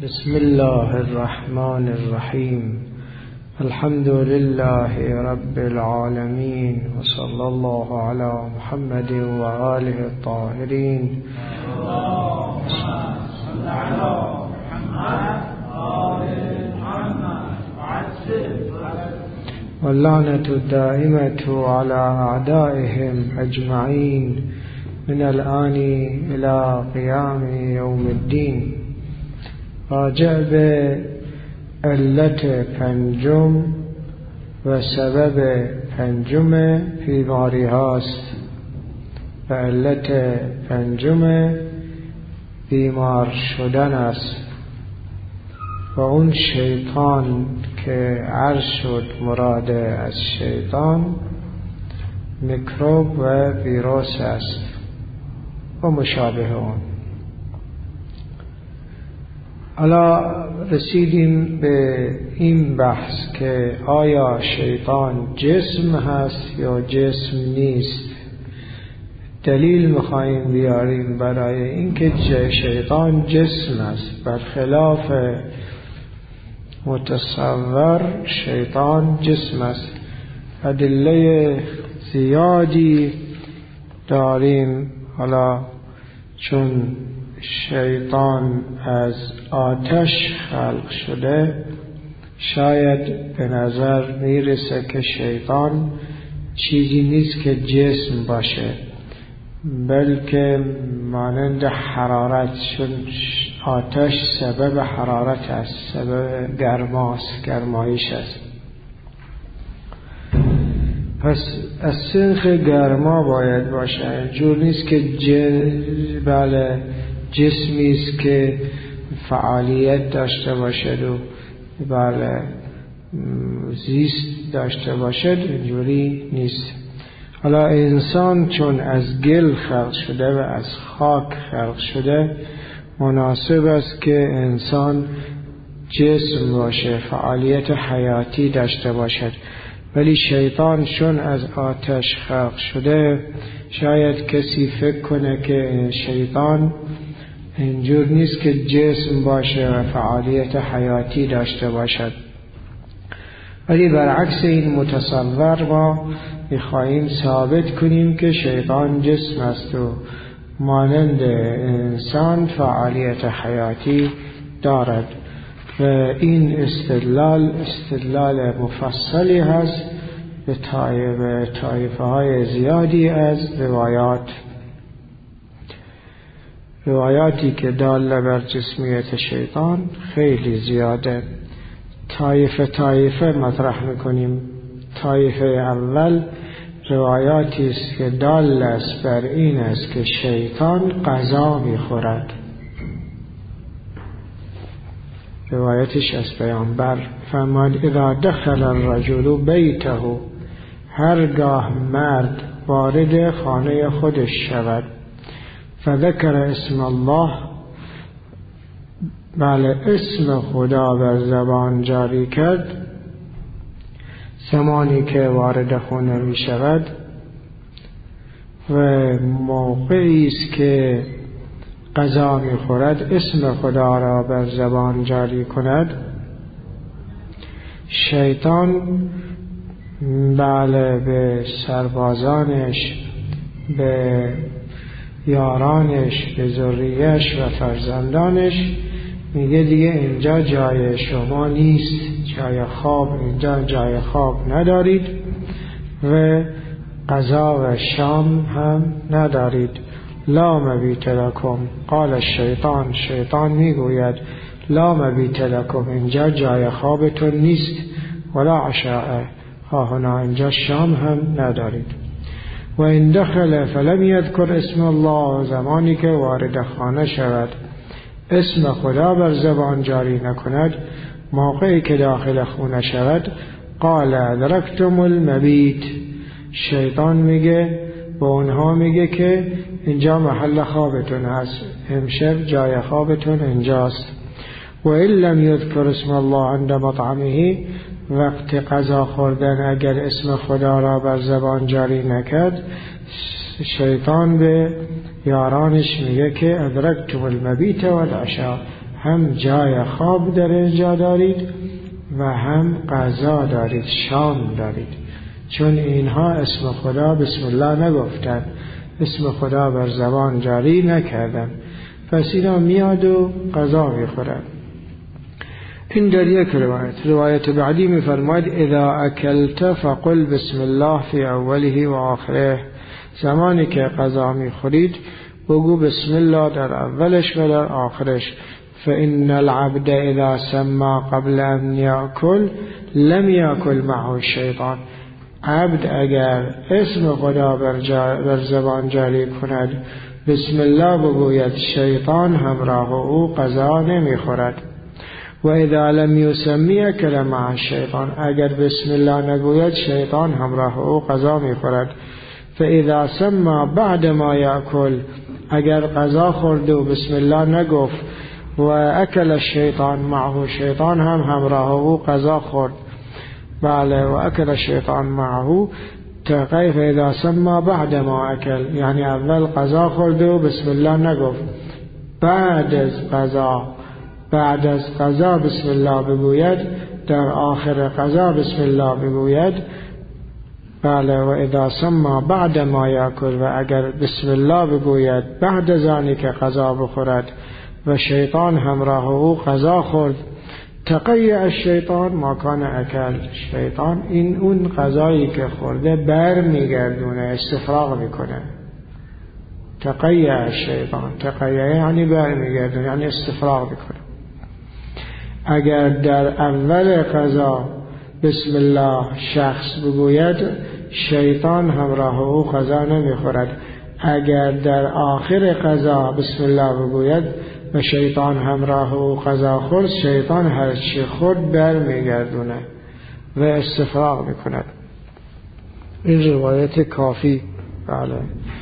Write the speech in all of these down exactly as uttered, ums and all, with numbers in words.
بسم الله الرحمن الرحیم. الحمد لله رب العالمین و صلی الله علی محمد و آله الطاهرین. واللعنة الدائمة على أعدائهم أجمعين من الآن إلى قيام يوم الدين. راجع به علت پنجم و سبب پنجم بیماری هاست و علت پنجم بیمار شدن است و اون شیطان که عرض شد مراد از شیطان میکروب و ویروس است و مشابه اون. حالا رسیدیم به این بحث که آیا شیطان جسم هست یا جسم نیست. دلیل میخواییم بیاریم برای اینکه شیطان جسم است. برخلاف متصور شیطان جسم است. ادله زیادی داریم. حالا چون شیطان از آتش خلق شده شاید به نظر میرسه که شیطان چیزی نیست که جسم باشه، بلکه مانند حرارت، چون آتش سبب حرارت است، سبب گرماست، گرمایش است. پس از سنخ گرما باید باشه. اینجور نیست که ج... بله جسمی است که فعالیت داشته باشد و بله زیست داشته باشد. اینجوری نیست. حالا انسان چون از گل خلق شده و از خاک خلق شده مناسب است که انسان جسم باشه، فعالیت حیاتی داشته باشد. ولی شیطان چون از آتش خلق شده شاید کسی فکر کنه که شیطان اینجور نیست که جسم باشه و فعالیت حیاتی داشته باشد. ولی برعکس این متصور ما میخواهیم ثابت کنیم که شیطان جسم است و مانند انسان فعالیت حیاتی دارد و این استدلال استدلال مفصلی هست به طایفه های زیادی از روایات روایاتی که داله بر جسمیت شیطان خیلی زیاده. طایفه طایفه مطرح میکنیم. طایفه اول روایاتی است که دال است بر این است که شیطان غذا میخورد. روایتش از پیامبر فرمود اذا دخل الرجل بیته، هرگاه مرد وارد خانه خودش شود، فذکر اسم الله، بله اسم خدا بر زبان جاری کرد، زمانی که وارد خانه می شود و موقعی است که غذا می خورد اسم خدا را بر زبان جاری کند، شیطان بله به سربازانش، به یارانش، به ذریه‌اش و فرزندانش میگه دیگه اینجا جای شما نیست، جای خواب، اینجا جای خواب ندارید و غذا و شام هم ندارید. لا مبیت لکم، قال الشیطان، شیطان میگوید لا مبیت لکم، اینجا جای خوابتون نیست، ولا عشاء، ها هنا اینجا شام هم ندارید. و این دخل فلم یذکر اسم الله، زمانی که وارد خانه شود اسم خدا بر زبان جاری نکند، موقعی که داخل خونه شود قال ادرکتم المبیت، شیطان میگه به اونها میگه که اینجا محل خوابتون هست، امشب جای خوابتون اینجاست. و ان لم یذکر اسم الله عند مطعمه، وقت غذا خوردن اگر اسم خدا را بر زبان جاری نکرد شیطان به یارانش میگه که ادرکتم المبیت والعشاء، هم جای خواب در اینجا دارید و هم غذا دارید، شام دارید، چون اینها اسم خدا بسم الله نگفتن، اسم خدا بر زبان جاری نکردن، پس اینا میاد و غذا میخورن. این در یک روایت. روایت بعدی میفرماید اذا اکلت فقل بسم الله فی اوله و آخره، زمانی که غذا میخورید بگو بسم الله در اولش و در آخرش. فإن العبد اذا سمى قبل ان یأکل لم یأکل معه الشیطان، عبد اگر اسم خدا بر, بر زبان جاری کند، بسم الله بگوید، شیطان همراه او غذا نمیخورد. و اذا لم یسمی اکل مع الشیطان، اگر بسم الله نگوید شیطان همراه او غذا میخورد. فاذا سمى بعد ما یأکل، اگر غذا خورد و بسم الله نگفت و اکل الشیطان معه، شیطان هم همراه او غذا خورد، بله، و اکل الشیطان معه، تقیف اذا سمى بعد ما اکل، یعنی اول غذا خورد و بسم الله نگفت، بعد از غذا بعد از غذا بسم الله بگوید، در آخر غذا بسم الله بگوید، بله. و اذا سمى بعد ما یأکل، و اگر بسم الله بگوید بعد از آنی که غذا بخورد و شیطان همراه او غذا خورد، تقیع الشیطان ما کان اکل، شیطان این اون غذایی که خورده بر میگردونه، استفراغ میکنه. تقیع الشیطان، تقیع یعنی بر میگردونه، یعنی استفراغ میکنه. اگر در اول غذا بسم الله شخص بگوید، شیطان همراه او غذا نمیخورد. اگر در آخر غذا بسم الله بگوید و شیطان همراه او غذا خورد، شیطان هر چی خورد بر میگردونه و استفراغ میکند. این روایت کافی. بله.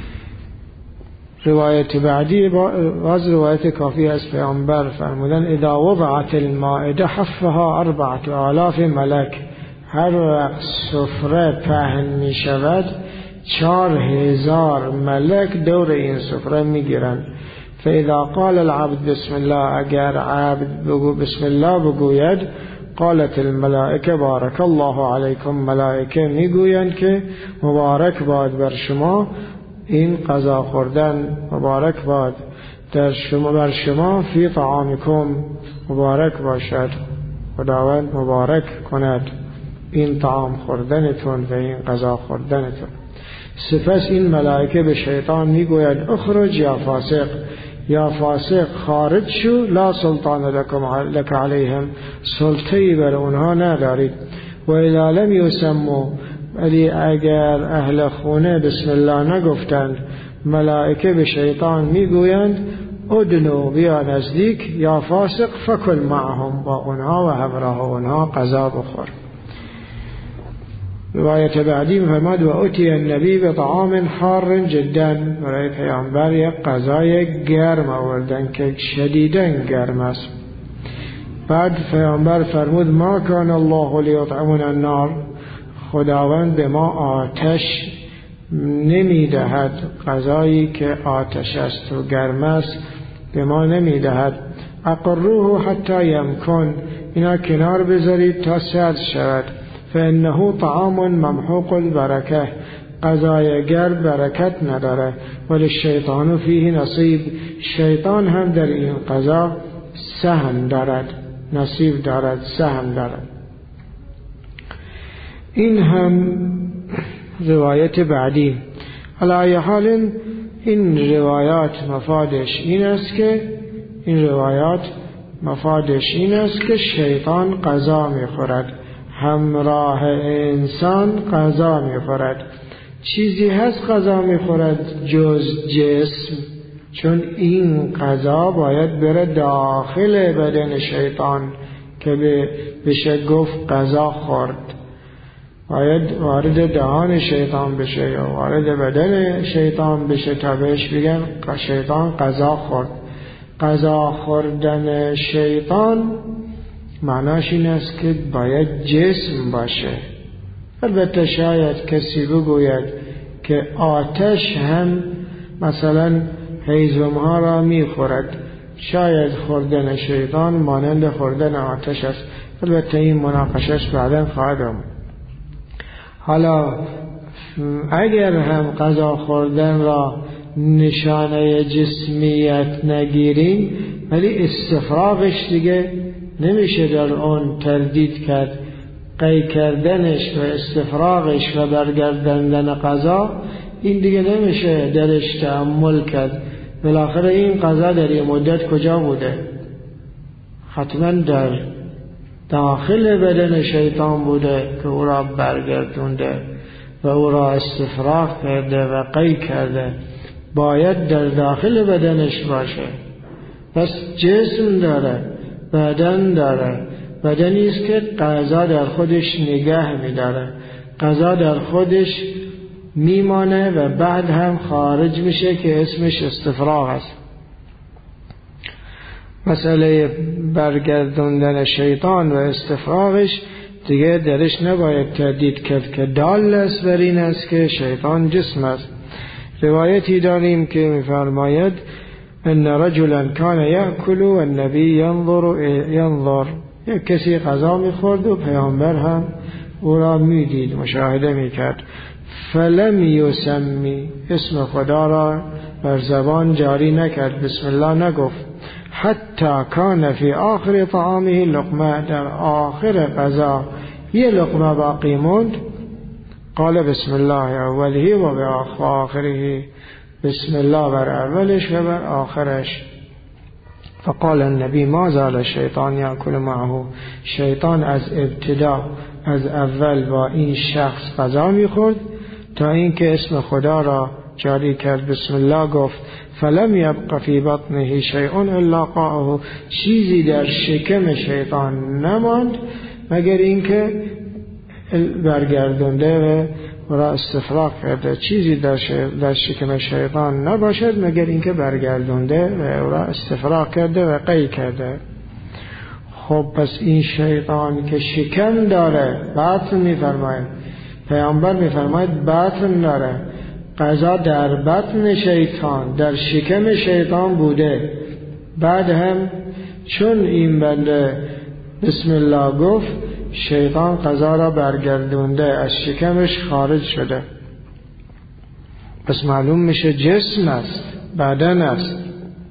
روایت بعدی باز روایت کافی از پیامبر فرمودن اذا وضعت المائده حفها اربعة آلاف ملک، هر وقت سفره پهن می شود چهار هزار ملک دور این سفره می گیرند. فاذا قال العبد بسم الله، اگر عبد بگو بسم الله بگوید، قالت الملائکه بارک الله علیکم، ملائکه می گویند که مبارک باد بر شما این غذا خوردن، مبارک باد در شما بر شما، فی طعامکم، مبارک باشد، خداوند مبارک کند این طعام خوردنتون و این غذا خوردنتون. سپس این ملائکه به شیطان میگوید اخرج یا فاسق، یا فاسق خارج شو، لا سلطان لک علیهم، سلطه‌ای بر اونها ندارید. و اذا لم یسموا، ولی اگر اهل خونه بسم الله نگفتند، ملائکه به شیطان میگویند ادنو، بیا نزدیک، یا فاسق فکل معهم، با اونها و همراه اونها غذا بخور. روایت بعدی می‌فرماید و اتی النبی به طعام حار جدا، برای پیامبر یک غذای گرم آوردن که شدیداً گرم است. بعد پیامبر فرمود ما کان الله لیطعمنا النار، خداوند به ما آتش نمیدهد، غذایی که آتش است و گرم است به ما نمیدهد. اقروه حتی یمکن، اینا کنار بذارید تا سرد شود. فانه طعام ممحوق البرکه، غذای گرم برکت نداره. ولی شیطان فیه نصیب، شیطان هم در این غذا سهم دارد، نصیب دارد، سهم دارد. این هم روایت بعدی. علی ای حال این روایات مفادش این است که این روایات مفادش این است که شیطان غذا میخورد، همراه انسان غذا میخورد. چیزی هست غذا میخورد جز جسم؟ چون این غذا باید بره داخل بدن شیطان که بشه گفت غذا خورد، باید وارد دهان شیطان بشه یا وارد بدن شیطان بشه تا بهش بگن شیطان غذا خورد. غذا خوردن شیطان معناش این است که باید جسم باشه. البته شاید کسی بگوید که آتش هم مثلا هیزم ها را می خورد، شاید خوردن شیطان مانند خوردن آتش است. البته این مناقشش بعدا خواهد آمد. حالا اگر هم غذا خوردن را نشانه جسمیت نگیریم، ولی استفراغش دیگه نمیشه در اون تردید کرد. قی کردنش و استفراغش و برگرداندن غذا، این دیگه نمیشه درش تأمل کرد. بالاخره این غذا در این مدت کجا بوده؟ حتما در داخل بدن شیطان بوده که او را برگردونده و او را استفراغ کرده و قی کرده. باید در داخل بدنش باشه. پس جسم داره، بدن داره، بدنی است که غذا در خودش نگه می‌داره، غذا در خودش میمانه و بعد هم خارج میشه که اسمش استفراغ است. مسئله برگردوندن شیطان و استفراغش دیگه درش نباید تردید کرد که دال است بر این است که شیطان جسم است. روایتی داریم که می‌فرماید ان رجلا کان یأکل و النبی ینظر ینظر، یک کسی غذا می‌خورد و پیامبر هم او را می‌دید، مشاهده می‌کرد. فلم یسمی، اسم خدا را بر زبان جاری نکرد، بسم الله نگفت. حتی کان فی آخر طعامه لقمه، در آخر غذا یه لقمه باقی موند، قال بسم الله اوله و به آخره، بسم الله بر اولش و بر آخرش. فقال النبی ما زال الشیطان یأکل معه، شیطان از ابتدا از اول با این شخص غذا میخورد تا اینکه اسم خدا را جاری کرد، بسم الله گفت. فلم یبق فی بطنه شیء الا قاعه، چیزی در شکم شیطان نماند مگر اینکه برگردونده و را استفراغ کرده. چیزی در, در شکم شیطان نباشد مگر اینکه برگردونده و را استفراغ کرده و قی کرده. خب پس این شیطان که شکم داره، بطن میفرماید، پیامبر میفرماید بطن داره، غذا در بطن شیطان، در شکم شیطان بوده. بعد هم چون این بنده بسم الله گفت، شیطان غذا را برگردونده، از شکمش خارج شده. پس معلوم میشه جسم است، بدن است.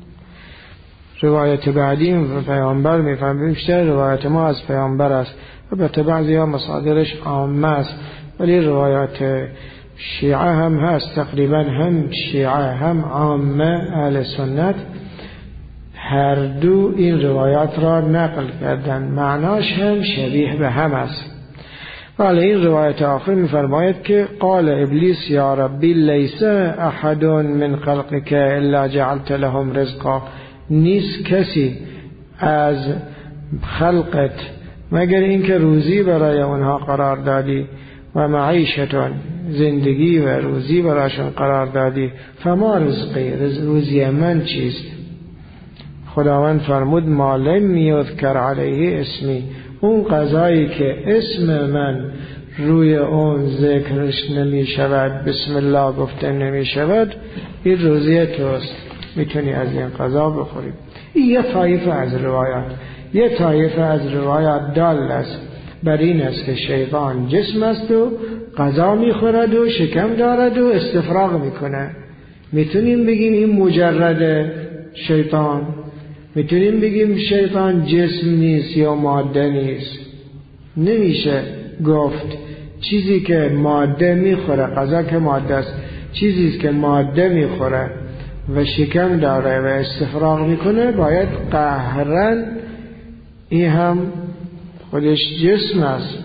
روایت بعدی پیامبر میفهمیم بیشتر روایت ما از پیامبر است. البته بعضی ها مصادرش عامه است، ولی روایات شیعه هم هست، تقریبا هم شیعه هم عامه اهل سنت هر دو این روایات را نقل کردن، معناش هم شبیه به هم است. ولی این روایت آخر می‌فرماید که قال ابلیس یا ربی لیس احد من خلقك الا جعلت لهم رزقا، نیست کسی از خلقت مگر اینکه روزی برای اونها قرار دادی و معیشتون، زندگی و روزی برایشون قرار دادی. فما رزقی، روزی من چیست؟ خداوند فرمود ما لم یذکر علیه اسمی، اون غذایی که اسم من روی اون ذکرش نمی شود، بسم الله گفته نمی شود، این روزی توست، میتونی از این غذا بخوری. این یه طایفه از روایات. یه طایفه از روایات دال است بر این است که شیطان جسم است و غذا میخورد و شکم دارد و استفراغ میکنه. میتونیم بگیم این مجرد شیطان، میتونیم بگیم شیطان جسم نیست یا ماده نیست. نمیشه گفت چیزی که ماده میخوره، غذا که ماده است، چیزی که ماده میخوره و شکم داره و استفراغ میکنه باید قهرا این هم خودش جسم است.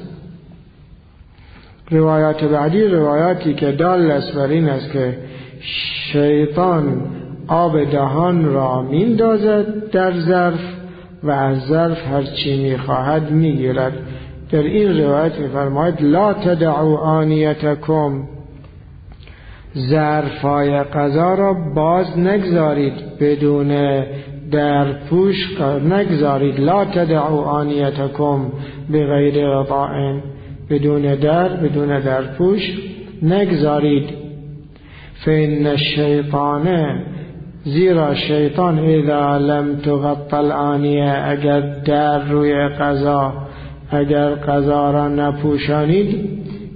روایات بعدی روایاتی که دال است بر این است که شیطان آب دهان را میندازد در ظرف و از ظرف هر چی میخواهد میگیرد. در این روایت میفرماید لا تدعوا آنیتکم، ظرفای غذا را باز نگذارید، بدون در پوش نگذارید. لا تدعوا آنیتکم بغیر غطاء، بدون در بدون در پوش نگذارید. فإن الشیطان، زیرا شیطان اذا لم تغطى الآنیه، اگر در روی قضا اگر قضا را نپوشانید،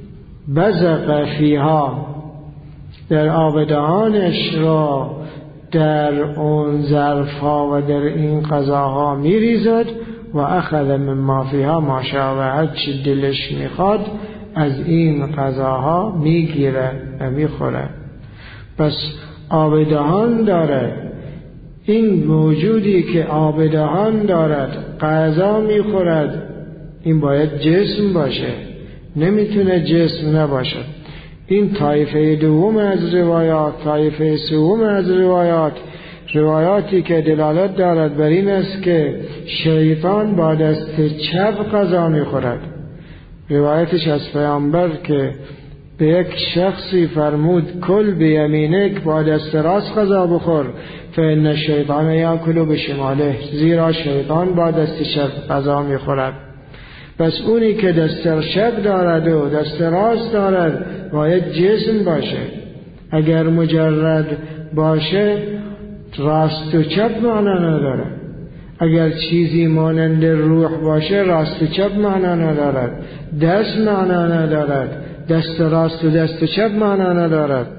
بزق فیها، در آب دهانش را در اون ظرفها و در این قضاها میریزد و اخذ مما فیها ما شاء، و هر چی دلش میخواد از این قضاها میگیره و میخوره. پس آب دهان داره، این موجودی که آب دهان دارد غذا میخورد، این باید جسم باشه، نمیتونه جسم نباشه. این طایفه دوم از روایات. طایفه سوم از روایات، روایاتی که دلالت دارد بر این است که شیطان با دست چپ غذا میخورد. روایتش از پیامبر که به یک شخصی فرمود کل بیمینک، با دست راست غذا بخور، فإن الشیطان یاکل بشماله، زیرا شیطان با دست چپ غذا میخورد. پس اونی که دست چپ دارد و دست راست دارد باید جسم باشه. اگر مجرد باشه راست و چپ معنا نداره. اگر چیزی مانند روح باشه راست و چپ معنا ندارد، دست معنا ندارد، دست راست و دست چپ معنا ندارد.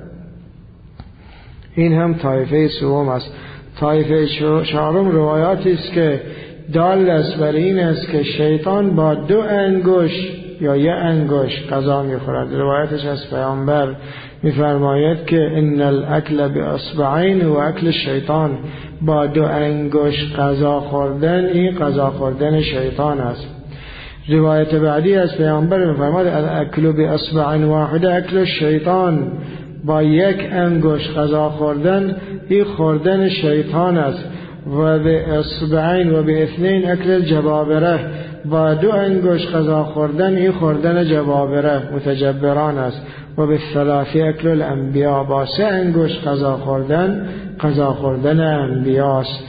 این هم طایفه سوم است. طایفه چهارم روایاتی است که دال است بر این است که شیطان با دو انگشت یا یک انگشت غذا میخورد. روایتش از پیامبر میفرماید که ان الاکل باصبعین و اکل شیطان، با دو انگشت غذا خوردن این غذا خوردن شیطان است. روایت بعدی از پیامبر میفرماید الاکل باصبع واحده اکل شیطان، با یک انگشت غذا خوردن این خوردن شیطان است. و به اصبعین و به اثنین اکل الجبابره، با دو انگشت غذا خوردن این خوردن جبابره متجبران است. و به ثلاثی اکل الانبیا، با سه انگشت غذا خوردن غذا خوردن انبیاست.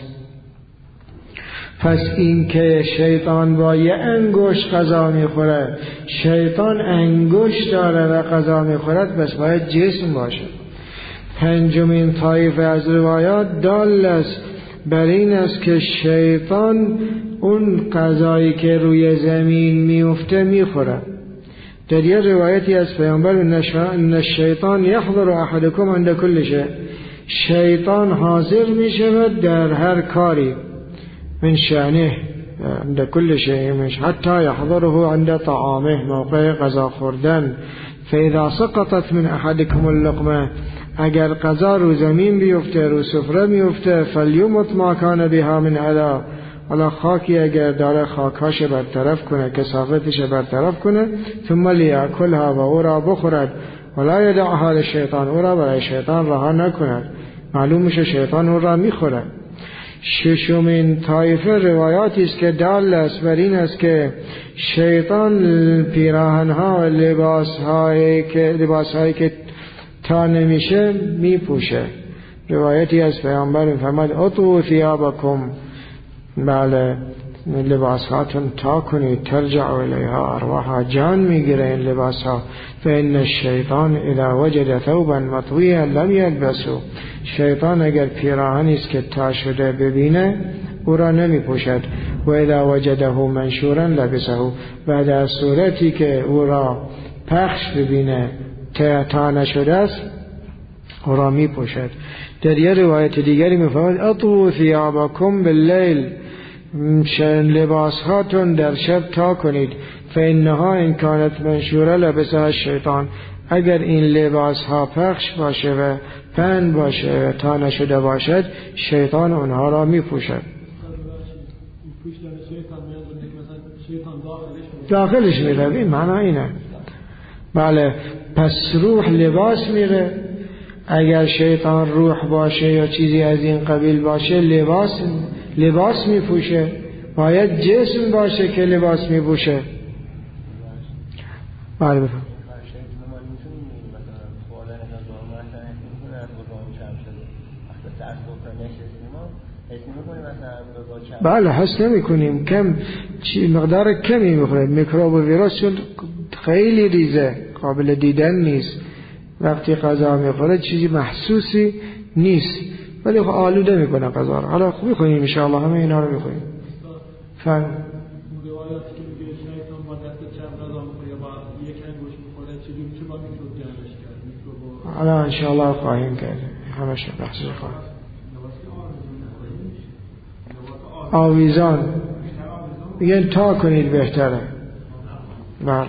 پس این که شیطان با یه انگشت غذا میخوره، شیطان انگشت داره و غذا میخورد، پس باید جسم باشه. پنجمین طایفه از روایات دال است بر این است که شیطان اون غذایی که روی زمین میفته میخوره. در یه روایتی از پیامبر ان الشیطان یحضر احدکم عند کل شیء، شیطان حاضر میشود در هر کاری، من شأنه عند كل شيء، مش حتى يحضره عند طعامه، موقع غذا خوردن. فاذا سقطت من احدكم اللقمه، اگر غذا رو زمین بیفته، رو سفره بیفته، فلیمت ما کان بها من علا، حالا خاکی اگر داره خاکاش برطرف کنه، کثافتش برطرف کنه، ثم لیاکلها، و او را بخورد، ولا یدعها للشیطان، او را برای شیطان رها نکند، معلوم میشه شیطان او را میخوره. ششمین طایفه روایاتی است که دال است بر این است که شیطان پیراهن‌ها و لباس‌هایی که لباس‌هایی که تا نمیشه میپوشه. روایتی از پیامبر می‌فرماید اطو ثیابکم، بله لباساتون تا کنید، ترجع الیها ارواحها، جان میگیره این لباسها. فإن الشیطان اذا وجد ثوبا مطویا لم یلبسه، شیطان اگر پیراهنی است که تا شده ببینه او را نمی پوشد. و اذا وجده منشورا لبسه، و در صورتی که او را پخش ببینه تا نشده است او را می پوشد. در یه روایت دیگری می فرماید اطو ثیابکم باللیل، لباس هاتون در شب تا کنید، فإنها ان کانت منشوره لبسها الشیطان، اگر این لباس ها پخش باشه و پهن باشه و تا نشده باشد شیطان اونها را می پوشد. داخلش می روی، معنی اینه. بله، پس روح لباس میره، اگر شیطان روح باشه یا چیزی از این قبیل باشه لباس لباس می پوشه، باید جسم باشه که لباس می پوشه. بله بفهم. بله حس نمی کنیم، کم چی مقدار کمی میخوره، میکروب و ویروس چون خیلی ریزه قابل دیدن نیست، وقتی غذا میخوره چیزی محسوسی نیست. ولی خب آلوده میکنه غذا رو. حالا خوب میخونیم ان شاء الله، همه اینا رو میخونیم. فهم روایاتی که میگه شیطان با دست چپ غذا میخوره با یک انگشت میخوره چجوری میشه با میکروب جمعش کرد؟ میکروب حالا ان شاء الله خواهیم کرد، همش بحثش خواهیم. آویزان میگن تا کنید بهتره. بله.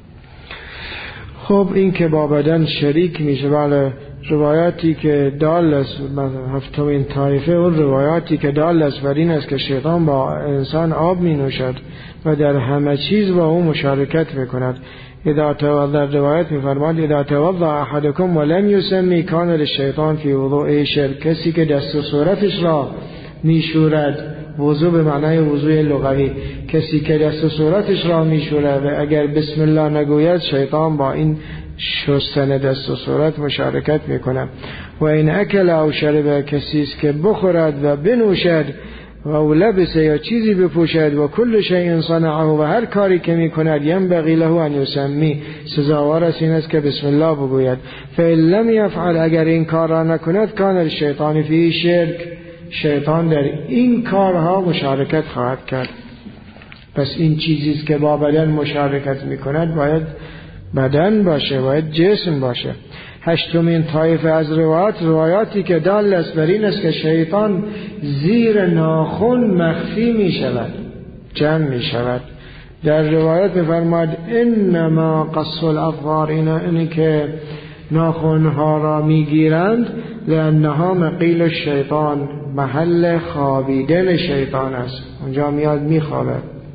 خب این که با بدن شریک میشه، بله. روایاتی که دال است، هفتمین طایفه اون روایاتی که دال است بر این است که شیطان با انسان آب می نوشد و در همه چیز با او مشارکت میکند. اذا توضا، در روایت میفرماد اذا توضا احدکم ولم یسمی کان للشیطان فی وضوء شرک. کسی که دست و صورتش را میشورد، وضو به معنای وضوء لغوی، کسی که دست و صورتش را میشورد و اگر بسم الله نگوید، شیطان با این شستن دست و صورت مشارکت میکنه. و این اکل او شرب، کسی است که بخورد و بنوشد و لبسه یا چیزی بپوشد و کل شیء صنعه، و هر کاری که میکند ينبغي له ان یسمی، سزاوار است این است که بسم الله بگوید. فإن لم يفعل، اگر این کار را نکند، کان الشیطان فی شرک، شیطان در این کارها مشارکت خواهد کرد. پس این چیزی است که با بدن مشارکت میکند باید بدن باشه، باید جسم باشه. هشتمین طایفه از روایات، روایاتی که دال است بر این است که شیطان زیر ناخن مخفی می شود، جمع می شود. در روایت می‌فرماید انما قص الاظفار، اینه که ناخنها را میگیرند، لانها مقیل الشیطان، محل خوابیدن شیطان است، اونجا میاد میخوابه،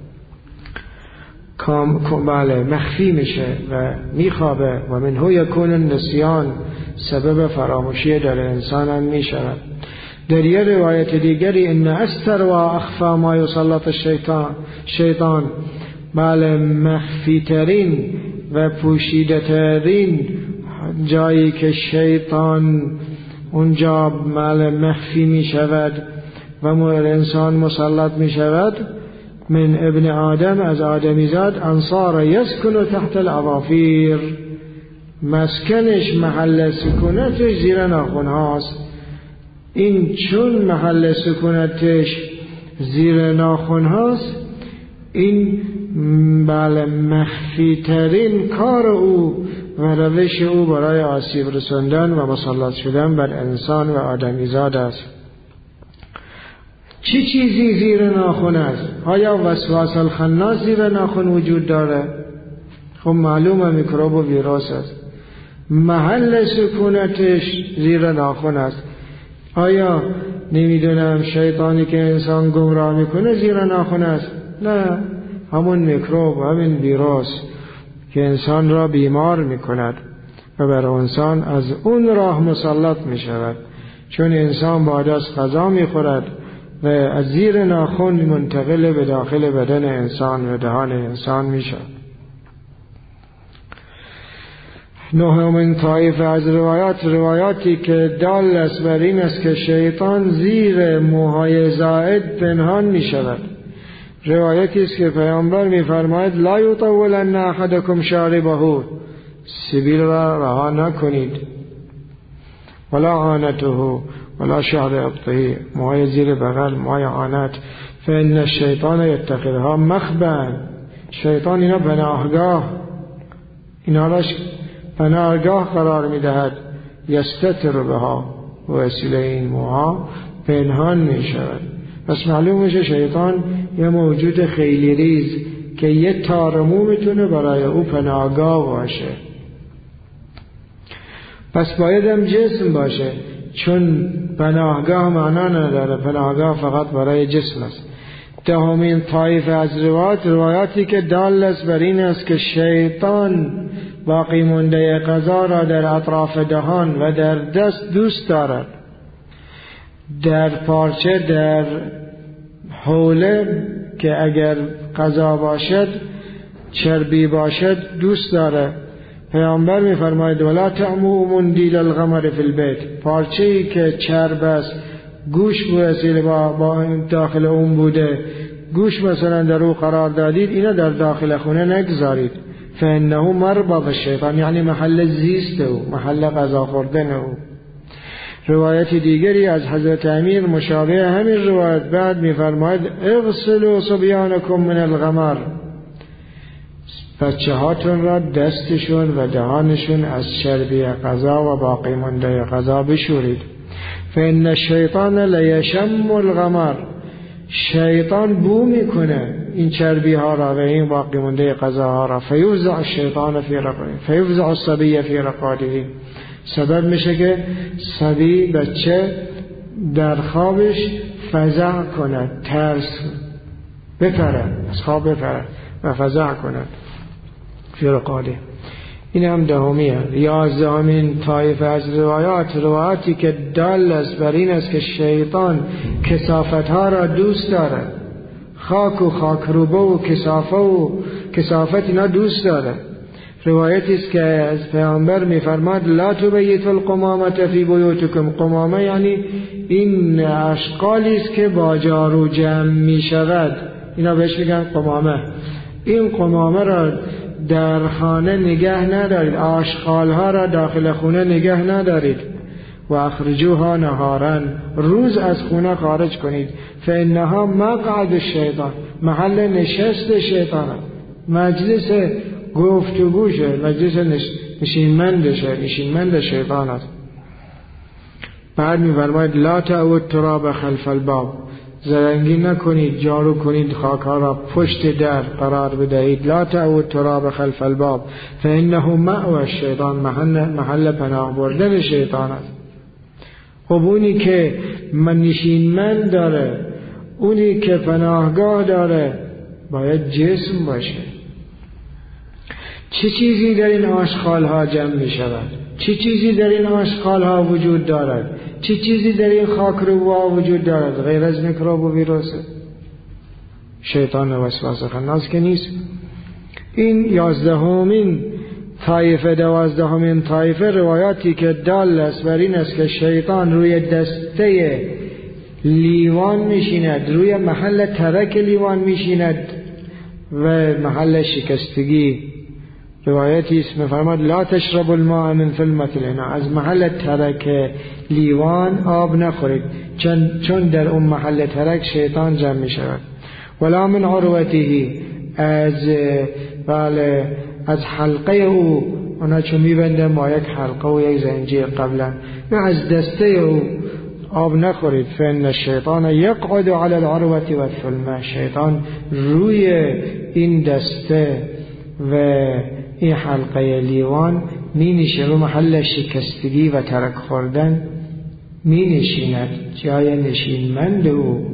کام بله مخفی میشه و میخوابه. و منه یکون النسیان، سبب فراموشی در انسان هم میشود. در یه روایت دیگری ان استر و اخفا ما یسلط الشیطان، شیطان بله مخفی ترین و پوشیده ترین جایی که شیطان اونجا بله مخفی می شود و انسان مسلط می شود، من ابن آدم، از آدمیزاد، انصار یسکن تحت الاظافیر، مسکنش محل سکونتش زیر ناخن هاست. این چون محل سکونتش زیر ناخن هاست، این بله مخفی ترین کار او و روش او برای آسیب رساندن و مسلط شدن بر انسان و آدمیزاد است. چی چیزی زیر ناخن است؟ آیا وسواس الخناس زیر ناخن وجود داره؟ خب معلومه میکروب و ویروس است. محل سکونتش زیر ناخن است. آیا نمیدونم شیطانی که انسان گمراه میکنه زیر ناخن است؟ نه، همون میکروب، همین ویروس که انسان را بیمار میکند و بر انسان از اون راه مسلط میشود، چون انسان با دست غذا میخورد و از زیر ناخن منتقل به داخل بدن انسان و دهان انسان میشود. نهمین طایفه از روایات، روایاتی که دال است بر این است که شیطان زیر موهای زائد پنهان می شود. روایتی است که پیامبر می فرماید لا یطولن احدکم شاربه، سبیل را رها نکنید، ولا عانته ولا شعر ابطه، موهای زیر بغل، موهای عانت، فإن الشیطان یتخذها مخبأ، شیطان اینا پناهگاه، اینا را پناهگاه قرار می دهد. یستتر بها، و وسیله این موها پنهان می شود. پس معلوم میشه شیطان یه موجود خیلی ریز که یه تارمو میتونه برای او پناهگاه باشه. پس باید هم جسم باشه، چون پناهگاه معنا نداره، پناهگاه فقط برای جسم است. دهمین طایفه از روایات، روایاتی که دال است بر این است که شیطان باقی مونده غذا را در اطراف دهان و در دست دوست دارد، در پارچه، در حوله که اگر غذا باشد، چربی باشد دوست داره. پیامبر می‌فرماید ولا تعموا مندیل الغمر فی البیت، پارچه‌ای که چرب است، گوش وسیله با داخل اون بوده، گوش مثلا در او قرار دادید، اینا در داخل خونه نگذارید. فانه مربض الشیطان، یعنی محل زیست او، محل غذا خوردن او. روایت دیگری از حضرت امیر مشابه همین روایت بعد می‌فرماید اغسلوا صبیانکم من الغمر، بچه هاتون را دستشون و دهانشون از چربی غذا و باقی مانده غذا بشورید. فإن الشیطان لیشم الغمر، شیطان بو میکنه این چربی ها را و این باقی مانده غذا ها را. فیفزع الشیطان فی رقاده، فیفزع الصبی فی رقاده، سبب میشه که صبی بچه در خوابش فزع کند، ترس بپرد، از خواب بپرد و فزع کند فی رقاده. این هم دهمیه. یازدهمین طایفه از روایات، روایاتی که دال است بر این است که شیطان کثافت ها را دوست دارد، خاک و خاکروبه و کثافه و کثافت اینا دوست دارد. روایتی است که از پیامبر میفرماد لا تبیتوا القمامة فی بیوتکم. قمامه یعنی این اشغالی است که با جارو جمع می شود، اینا بهش میگن قمامه. این قمامه را در خانه نگه ندارید، آشغالها را داخل خونه نگه ندارید. و اخرجوها نهارا، روز از خونه خارج کنید. فانها مقعد الشیطان، محل نشست شیطان، مجلس گفتگوشه، مجلس نشینمندشه، نشینمند شیطان است. بعد می‌فرماید لا تأووا التراب خلف الباب، زرنگی نکنید، جارو کنید خاک‌ها را پشت در قرار بدهید. لا تأووا التراب خلف الباب فإنه مأوى الشیطان، محل, محل پناه بردن شیطان است. خب اونی که من نشینمند داره، اونی که پناهگاه داره، باید جسم باشه. چه چیزی در این آشغال‌ها جمع می شود؟ چه چیزی در این آشغال‌ها وجود دارد؟ چه چیزی در این خاکروبه‌ها وجود دارد غیر از میکروب و ویروس؟ شیطان وسواس خناس که نیست. این یازدهمین طایفه، دوازدهمین طایفه روایاتی که دال است بر این است که شیطان روی دسته لیوان میشیند، روی محل ترک لیوان میشیند و محل شکستگی. روایتی است می‌فرماد لا تشربوا الماء من فلمة الإناء، از محل ترک لیوان آب نخورید، چون چون در اون محل ترک شیطان جمع می شود. ولا من عروته، از بله از حلقه او، اونا چون میبنده ما یک حلقه و یک زنجیر قبلا، نه از دسته او آب نخورید. فإن الشیطان یقعد علی العروة والفلمة، شیطان روی این دسته و این حلقه لیوان می نشیند، رو محل شکستگی و ترک خوردن می نشیند، جای نشینمند او.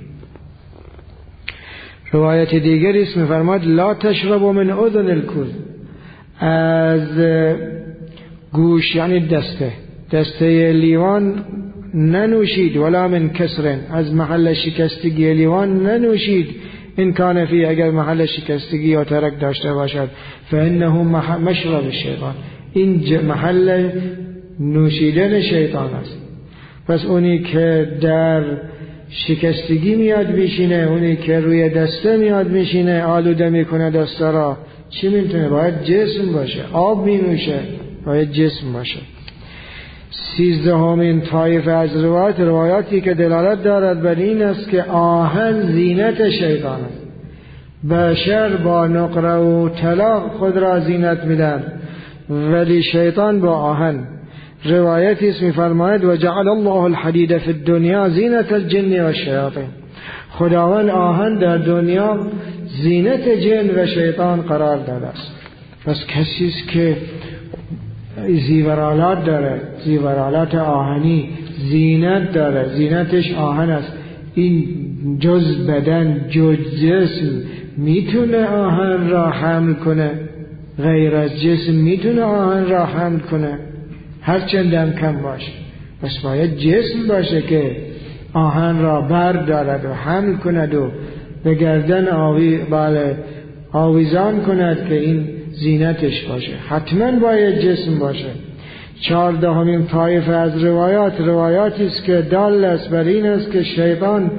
روایت دیگری است می‌فرماد لا تشربوا من اذن الکوز، از گوش یعنی دسته دسته لیوان ننوشید. ولا من کسر، از محل شکستگی لیوان ننوشید. این کان فی، اگر محل شکستگی یا ترک داشته باشد، فانه مشرب الشیطان، این محل نوشیدن شیطان است. پس اونی که در شکستگی میاد میشینه، اونی که روی دسته میاد میشینه، آلوده میکنه دسته را، چی میتونه؟ باید جسم باشه. آب مینوشه، باید جسم باشه. سیزدهمین طایفه از روایات، روایاتی که دلالت دارد بر این است که آهن زینت شیطان است. بشر با نقره و طلا خود را زینت میدن، ولی شیطان با آهن. روایتی است میفرماید و جعل الله الحدید فی الدنیا زینت الجن و الشیاطین، خداوند آهن در دنیا زینت جن و شیطان قرار داده است. پس کسی است که زیورالات داره، زیورالات آهنی، زینت داره، زینتش آهن است. این جز بدن، جز جسم میتونه آهن را حمل کنه؟ غیر از جسم میتونه آهن را حمل کنه؟ هرچند هم کم باشه. پس باید جسم باشه که آهن را بردارد و حمل کند و به گردن آوی بله آویزان کند که این زینتش باشه. حتما باید جسم باشه. چهاردهمین طایفه از روایات، روایاتی است که دال است بر این است که شیطان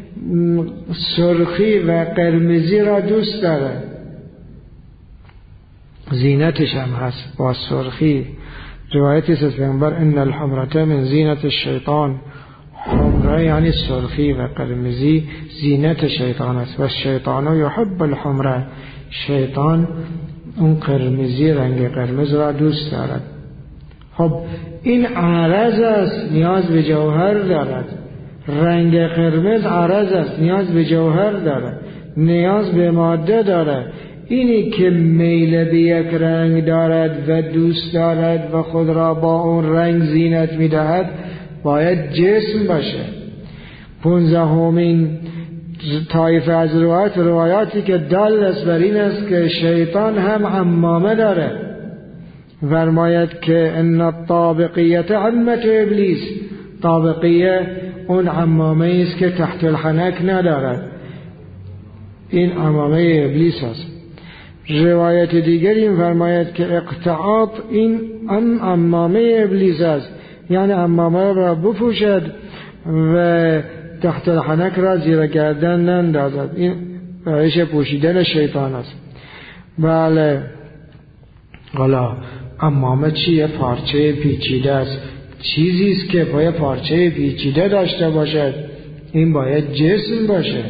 سرخی و قرمزی را دوست داره، زینتش هم هست با سرخی روایتی است از پیامبر ان الحمرة من زینت الشیطان، حمره یعنی سرخی و قرمزی زینت شیطان است و شیطان یحب الحمره، شیطان اون قرمزی رنگ قرمز را دوست دارد. خب این عرض است، نیاز به جوهر دارد. رنگ قرمز عرض است، نیاز به جوهر دارد، نیاز به ماده دارد. اینی که میل به یک رنگ دارد و دوست دارد و خود را با اون رنگ زینت میدهد باید جسم باشه. پونزدهمین طایفه از روایات روایاتی که دال است بر این است که شیطان هم عمامه داره. فرماید که ان الطابقیه عمت ابلیس، طابقیه اون عمامه است که تحت الحنک ندارد، این عمامه ابلیس است. روایت دیگری فرماید که اقتعاط این ام عمامه ابلیس است، یعنی عمامه را بپوشد و تحت الحنک را زیر گردن نندازد، این روش پوشیدن شیطان است. بله، حالا عمامه چیه؟ پارچه پیچیده است، چیزی است که باید پارچه پیچیده داشته باشد، این باید جسم باشه.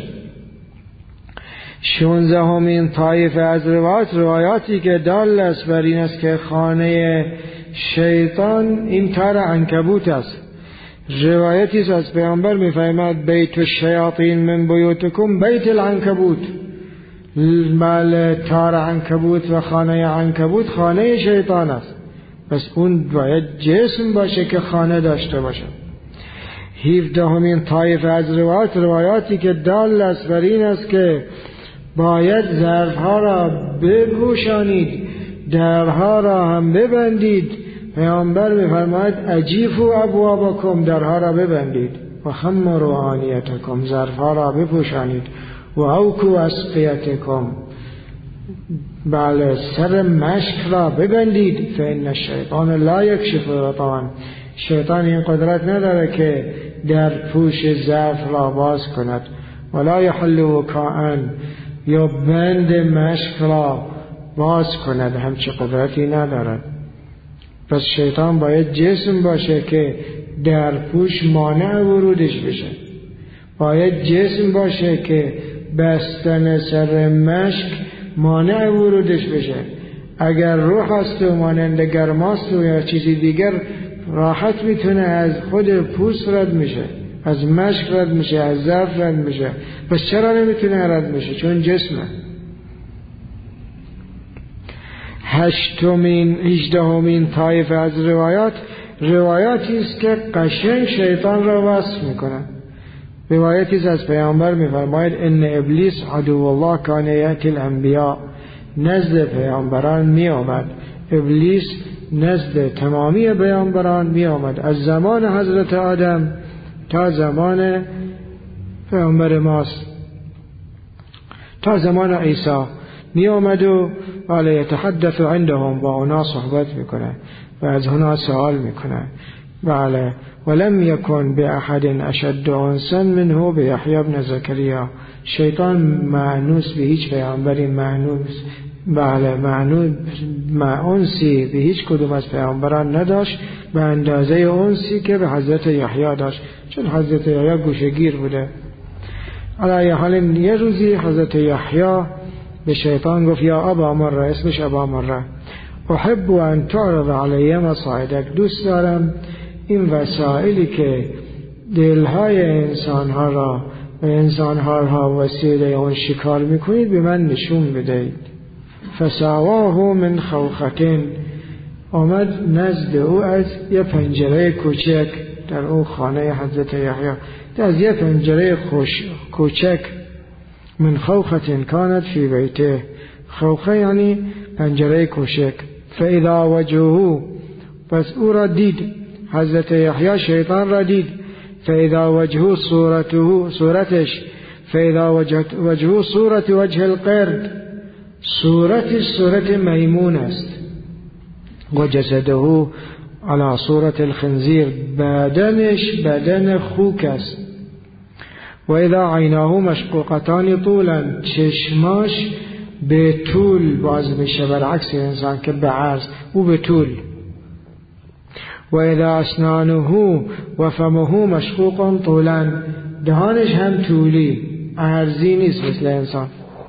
شانزدهمین طایفه از روایات روایاتی که دال است بر این است که خانه شیطان این تار عنکبوت است. روایتی است از پیامبر می‌فرماید بیت الشیاطین من بیوتکم بیت العنکبوت، بله تار عنکبوت و خانه عنکبوت خانه شیطان است، پس اون باید جسم باشه که خانه داشته باشه. هفدهمین طایفه از روایات روایاتی که دال است بر این است که باید ظرفها را بپوشانید، درها را هم ببندید. پیامبر می‌فرماید اجیفوا ابوابکم، درها را ببندید، و خمروا آنیتکم، ظرفها را بپوشانید، و اوکوا اسقیتکم، بله سر مشک را ببندید. فإن الشیطان لا یکشف غطاء، شیطان این قدرت نداره که در پوش ظرف را باز کند. ولا یحل وکاء، یا بند مشک را باز کند، همچه قدرتی ندارد. پس شیطان باید جسم باشه که در پوش مانع ورودش بشه، باید جسم باشه که بستن سر مشک مانع ورودش بشه. اگر روح هست و مانند گرماست و یا چیزی دیگر راحت میتونه از خود پوست رد میشه، از مشک رد میشه، از ظرف رد میشه. پس چرا نمیتونه رد میشه؟ چون جسمه. هشتمین هجدهمین طایفه از روایات روایاتی است که قشنگ شیطان را وصف میکنه. روایتی است از پیامبر میفرماید ان ابلیس عدو الله کان یأتی الانبیاء، نزد پیامبران می آمد، ابلیس نزد تمامی پیامبران می آمد، از زمان حضرت آدم تا زمان پیامبر ماست، تا زمان عیسی می آمد و ولی یتحدث عندهم، با اونا صحبت میکنه و از اونا سوال میکنه. بله ولم یکن به احد اشد انسا منه به یحیی بن زکریا، شیطان معنوس به هیچ پیامبری معنوس بله معنوس معنوسی به هیچ کدوم از پیامبران نداشت به اندازه اونسی که به حضرت یحیی داشت، چون حضرت یحیی گوشه‌گیر بوده. علی حال یه روزی حضرت یحیی به شیطان گفت یا ابا مره، اسمش ابا مره، احب ان تعرض علی مصائدک، دوست دارم این وسائلی که دلهای انسانها را و انسانها را وسیله اون شکار میکنید به من نشون بدهید. فساواه من خوختین، آمد نزد او از یه پنجره کوچک در اون خانه حضرت یحیی، از یه پنجره خوش کوچک من خوختین کانت فی بیته، خوخه یعنی پنجره کوچک. فاذا وجهه، پس او را دید، حضرت یحیی شیطان را دید. فاذا وجهه صورته، صورتش، فاذا وجهه صورت وجه القرد، صورتش صورت میمون است. و جسده علی صورت الخنزیر، بدنش بدن خوک است. و اذا عیناه مشقوقتان طولا، چشماش به طول باز میشه، برعکس انسان که به عرض، او به طول. و اذا اسنانه و فمه مشقوق طولا، دهانش هم طولی، عرضی نیست مثل انسان.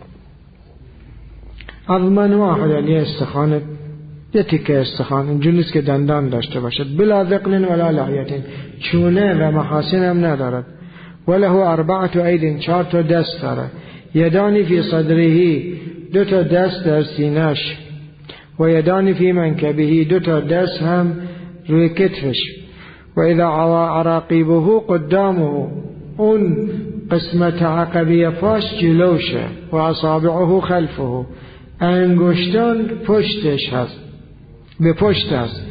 عظما واحدا، یه استخوان، یه تیکه استخوان، اینجور نیست که دندان داشته باشد. بلا ذقن ولا لحیة، چونه و محاسن هم ندارد. وله اربعة اید، چهار تا دست داره. یدانی فی صدره، دو تا دست در سینش. و یدانی فی منکبه، دو تا دست هم روی کتفش. و اذا عراقیبه قدامه، اون قسمت عقبی پاش جلوشه. و اصابعه خلفه، انگشتان پشتش هست، به پشت هست.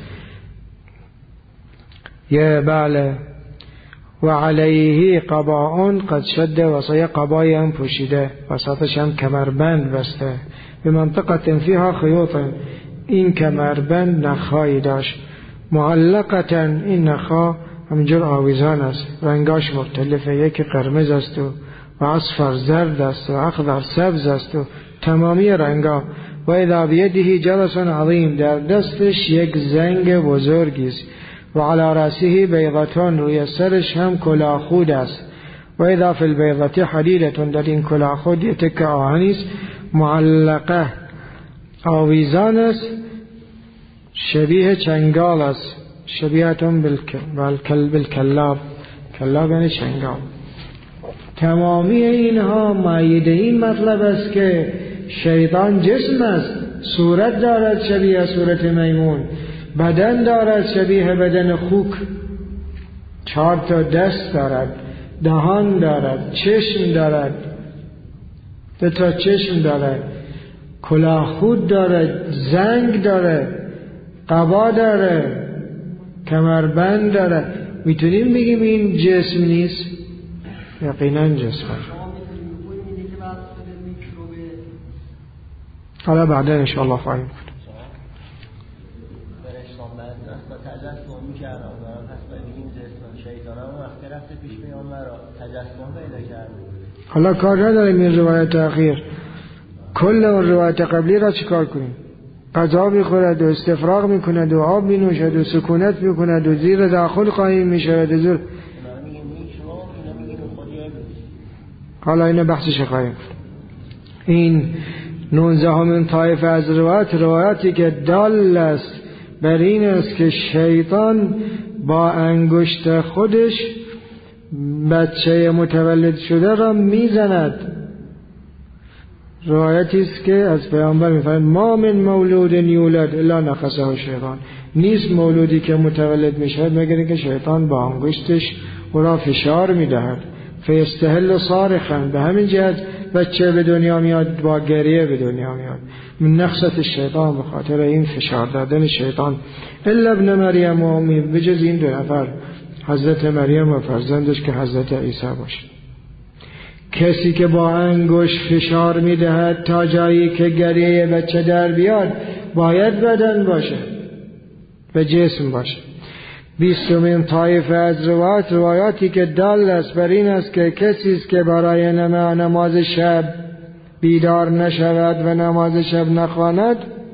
یه بله. و علیه قباء قد شده، وسایه قبای هم پوشیده، وسطش هم کمربند بسته. به منطقه فیها خیوط، این کمربند نخهایی داشت. معلقتا، این نخها همینجور آویزان است، رنگاش مختلفه، یکی قرمز است و و اصفر زرد است و اخضر سبز است و تمامی رنگا. و اذا بیده جرس عظیم، در دستش یک زنگ بزرگی است. و علی رأسه بیضتان، روی سرش هم کلاهخود است. و اذا فی البیضة حدیدة، در این کلاهخود یک تکه آهنی است. معلقه، آویزان است، شبیه چنگال است. شبیهتون بالکل بالکلاب، کلاب یعنی چنگال. تمامی اینها مایده این مطلب است که شیطان جسم است، صورت دارد شبیه صورت میمون، بدن دارد شبیه بدن خوک، چهار تا دست دارد، دهان دارد، چشم دارد، دو تا چشم دارد، کلاهخود دارد، زنگ دارد، قبا داره، کمربند داره. میتونیم بگیم این جسم نیست؟ یقینا جسم. حالا بعدا انشاءالله خواهیم کنیم. حالا کار نداریم این روایت اخیر، کل اون روایت قبلی را چیکار کنیم؟ غذا میخورد و استفراغ میکند و آب مینوشد و سکونت میکند و زیر داخل قایم میشود. زیر حالا این بحثش خواهیم. این نوزدهمین طایفه از روایت، روایتی که دال است بر این است که شیطان با انگشت خودش بچه متولد شده را میزند. روایتی است که از پیامبر میفرماید ما من مولود یولد الا نخسه شیطان، نیست مولودی که متولد میشود مگر اینکه شیطان با انگشتش او را فشار میدهد. فیستهل صارخا، به همین جهت بچه به دنیا میاد با گریه به دنیا میاد، من نخست شیطان، به خاطر این فشار دادن شیطان. الا ابن مریم و امی، بجز این دو نفر، حضرت مریم و فرزندش که حضرت عیسی باشه. کسی که با انگشت فشار میدهد تا جایی که گریه بچه در بیاد، باید بدن باشه و جسم باشه. بیستمین طایفه از روایات، روایاتی که دال است بر این است که کسی است که برای نماز شب بیدار نشود و نماز شب نخواند،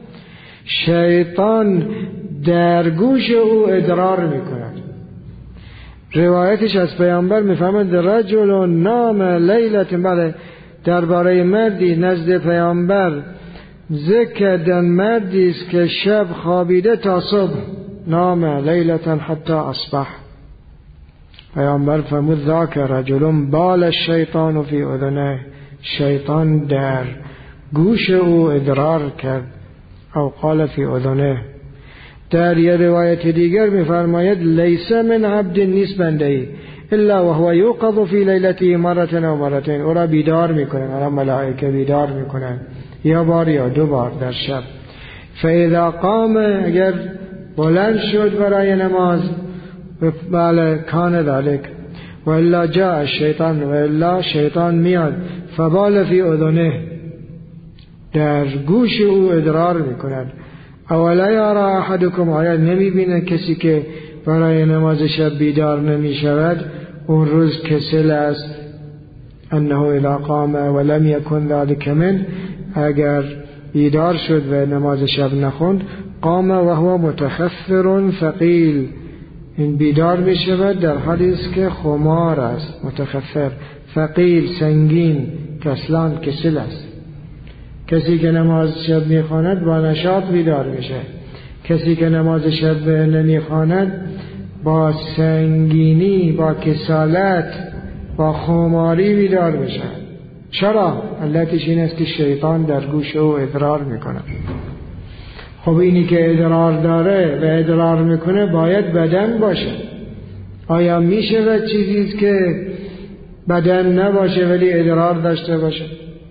شیطان در گوش او ادرار میکند. روایتش از پیامبر میفهمد رجل نام لیلت، بله درباره مردی نزد پیامبر ذکر دن مردی است که شب خوابیده تا صبح، نام لیلتا حتی اصبح. پیامبر فرمود ذاک رجل بال الشیطان فی اذنه، شیطان در گوش او ادرار کرد، او قال فی اذنه. در یه روایت دیگر میفرماید لیس من عبد، نیست بنده ای الا وهو یوقظ فی لیلته مرتين او مرتين، او را بیدار میکنن، او را ملائکه بیدار میکنن یا بار یا دو بار در شب. فاذا قام، اگر بلند شد برای نماز، بله کان ذلك، و الا جاء الشیطان، و الا شیطان میاد، فبال فی اذنه، در گوش او ادرار میکند. اولا یارا احدکم، آیا نمی بینه کسی که برای نماز شب بیدار نمی شود اون روز کسل است؟ انه اذا قام ولم یکن ذلك من، اگر بیدار شد و نماز شب نخوند، قام و هو متخفر ثقیل، این بیدار می شود در حالی است که خمار است، متخفر، ثقیل، سنگین، کسلان، کسل است. کسی که نماز شب می خواند با نشاط بیدار میشه. کسی که نماز شب نمی خواند با سنگینی، با کسالت، با خماری بیدار میشه. چرا؟ علتش این است که شیطان در گوش او ادرار میکنه. خب اینی که ادرار داره و ادرار میکنه باید بدن باشه. آیا میشه و چیزی که بدن نباشه ولی ادرار داشته باشه؟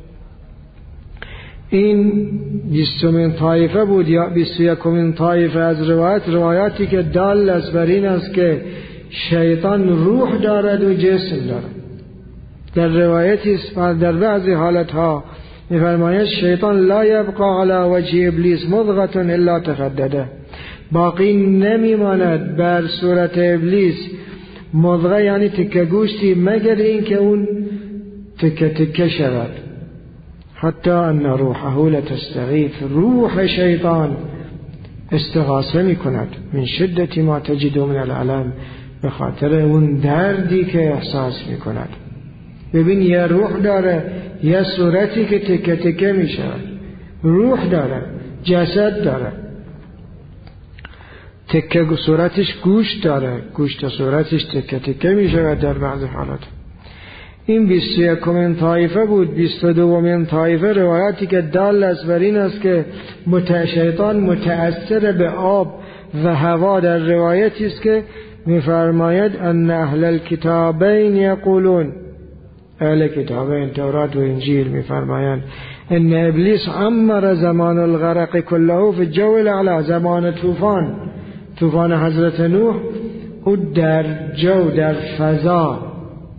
این بیستمین طایفه بود یا بیست و یکمین طایفه از روایت، روایاتی که دال است بر این است که شیطان روح دارد و جسم دارد. در روایتی است در بعضی حالتها می‌فرماید شیطان لا یبقى علی وجه ابلیس مضغة الا تخدده، باقی نمیماند بر صورت ابلیس مضغه یعنی تکه گوشتی مگر این که اون تکه تکه شود. حتی ان روحه لتستغیث، روح شیطان استغاثه می کند من شدت ما تجد من العلم، به خاطر اون دردی که احساس می کند. ببین یه روح داره، یه صورتی که تکه تکه می شود، روح داره، جسد داره، تکه صورتش گوشت داره، گوشت صورتش تکه تکه می شود در بعض حالات. این بیست و یکمین طایفه بود. بیست و دومین طایفه روایتی که دال است بر این است که شیطان متأثر به آب و هوا. در روایتی است که می‌فرماید ان اهل الكتابین یقولون، اهل کتابین تورات و انجیل می‌فرمایند ان ابلیس عمر زمان الغرق كله في الجو الاعلى، زمان طوفان، طوفان حضرت نوح، او در جو، در فضا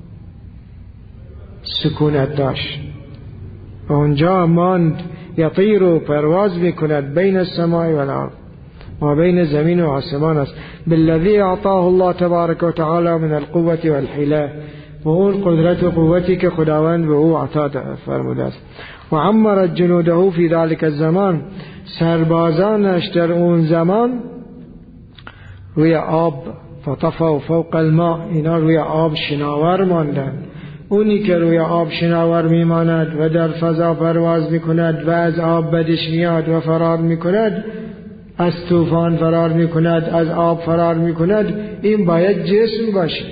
سکونت داشت، اونجا ماند، یطیر و پرواز میکند بین السماء و الارض، ما بین زمین و آسمان است. بالذی اعطاه الله تبارک و تعالی من القوة والحیله، و اون قدرت و قوتی که خداوند به او عطا فرموده است. و عمرت جنوده فی ذلک الزمان، سربازانش در اون زمان روی آب، فطفوا فوق الماء، اینا روی آب شناور ماندند. اونی که روی آب شناور میماند و در فضا پرواز میکند و از آب بدش میاد و فرار میکند، از طوفان فرار میکند، از آب فرار میکند، این باید جسم باشه.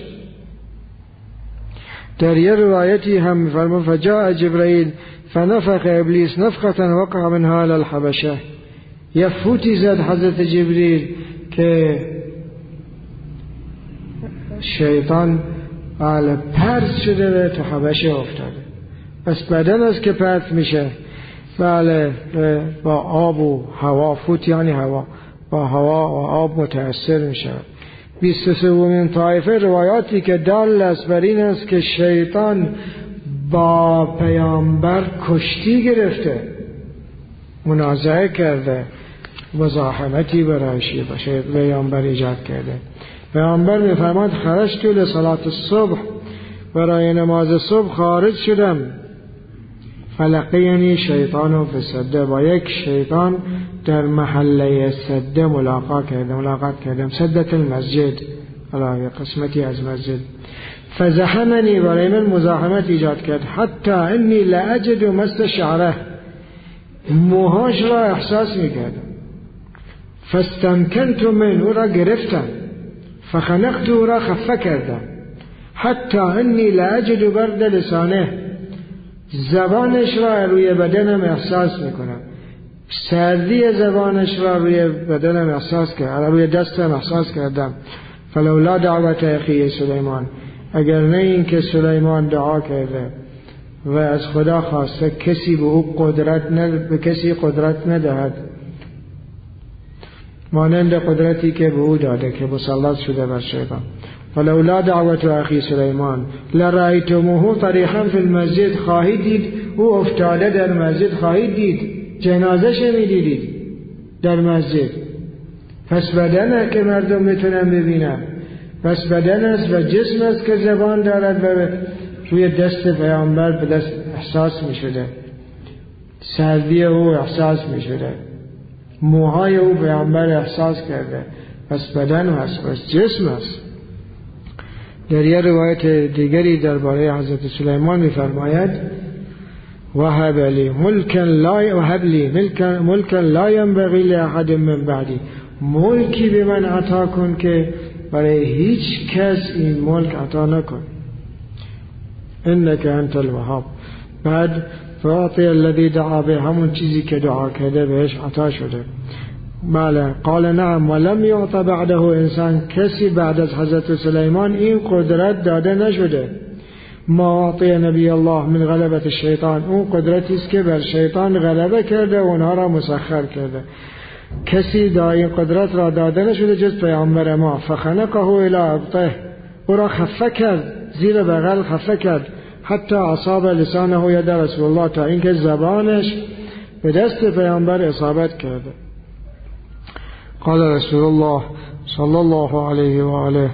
در یه روایتی هم میفرماید فجاء جبرائیل فنفخ ابلیس نفخة وقع منها على الحبشه، یه فوتی زد حضرت جبریل که شیطان بله پرت شده و تو حبشه افتاده. پس بدن است که پرت میشه، بله با آب و هوا، فوت یعنی هوا، با هوا و آب متأثر میشه. بیست و سومین طایفه روایاتی که دال است بر این است که شیطان با پیامبر کشتی گرفته، منازعه کرده، مزاحمتی برایشی باشه، پیامبر ایجاد کرده. پیامبر میفرماد خرجت لصلاة الصبح، برای نماز صبح خارج شدم، فلقینی شیطان فی السده، با یک شیطان در محله سده ملاقات کردم ملاقات کردم سدت المسجد، علاوه قسمتی از مسجد. فزحمنی، برای من مزاحمت ایجاد کرد، حتی انی لاجد مس شعره، موهاش را احساس میکردم. فاستمکنت من، او را گرفتم، فخنقت او را خفه کردم، حتی انی لاجد برد لسانه، زبانش را روی بدنم احساس میکنم، سردی زبانش را روی بدنم احساس کردم، روی دستم احساس کردم. فلولا دعوت اخی سلیمان، اگر نه این که سلیمان دعا کرده و از خدا خواسته کسی به او قدرت ند... به کسی قدرت ندهد مانند قدرتی که به او داده که مسلط شده بر شیطان. فلولا دعوت اخی سلیمان لرأیتموه طریحا فی المسجد، خواهید دید او افتاده در مسجد، خواهید دید جنازش میدیدید در مسجد. پس بدنه که مردم میتونن ببینن، پس بدن است و جسم است که زبان دارد و روی دست پیامبر به دست احساس میشده، سردی او احساس میشده، موهای او پیامبر احساس کرده. پس بدن هست، پس جسم هست. در یه روایت دیگری درباره حضرت سلیمان می‌فرماید وهب لی ملکا لا وهب لی ملکا لا ينبغي لاحد من بعدی، ملکی به من عطا کن که برای هیچ کس این ملک عطا نکن. انک انت الوهاب. بعد فاعطی الذی دعا به، همون چیزی که دعا کرده بهش عطا شده. بله. قال نعم ولم یعط بعده انسان، کسی بعد از حضرت سلیمان این قدرت داده نشده. ما اعطی نبی الله من غلبت الشیطان، اون قدرتی است که بر شیطان غلبه کرده و اونها را مسخر کرده. کسی دا این قدرت را داده نشده جز پیامبر ما. فخنقه الی ابطه، او را خفه کرد، زیر بغل خفه کرد. حتی اصاب لسانه ید رسول الله، تا اینکه زبانش به دست پیامبر اصابت کرده. قال رسول الله صلی الله علیه و آله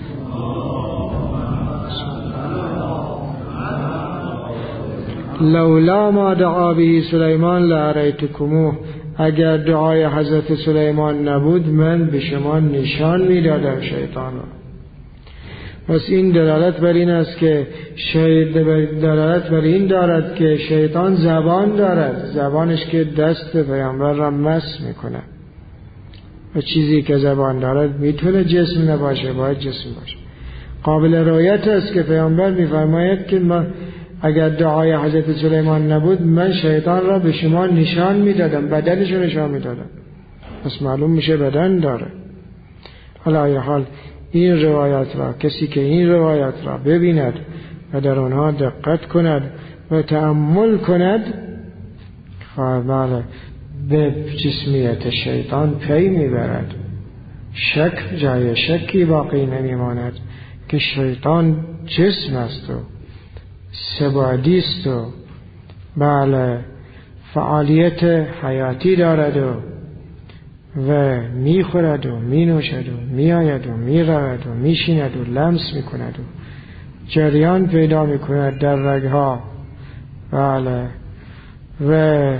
لولا ما دعا به سلیمان لأریتکموه، اگر دعای حضرت سلیمان نبود من به شما نشان میدادم شیطان را. پس این دلالت بر این است که شاید دلالت بر این دارد که شیطان زبان دارد، زبانش که دست پیامبر را مس میکنه. و چیزی که زبان دارد میتونه جسم نباشه، باید جسم باشه. قابل رؤیت است که پیامبر میفرماید که ما اگر دعای حضرت سلیمان نبود من شیطان را به شما نشان میدادم، بدنش رو نشان میدادم. پس معلوم میشه بدن داره. حالا ای حال این روایت را کسی که این روایت را ببیند و در آنها دقت کند و تأمل کند، بله به جسمیت شیطان پی میبرد. شک جای شکی باقی نمیماند که شیطان جسم است و سبادی است و بله فعالیت حیاتی دارد و و میخورد و مینوشد و میآید و میرود و میشیند و لمس میکند و جریان پیدا میکند در رگها. بله و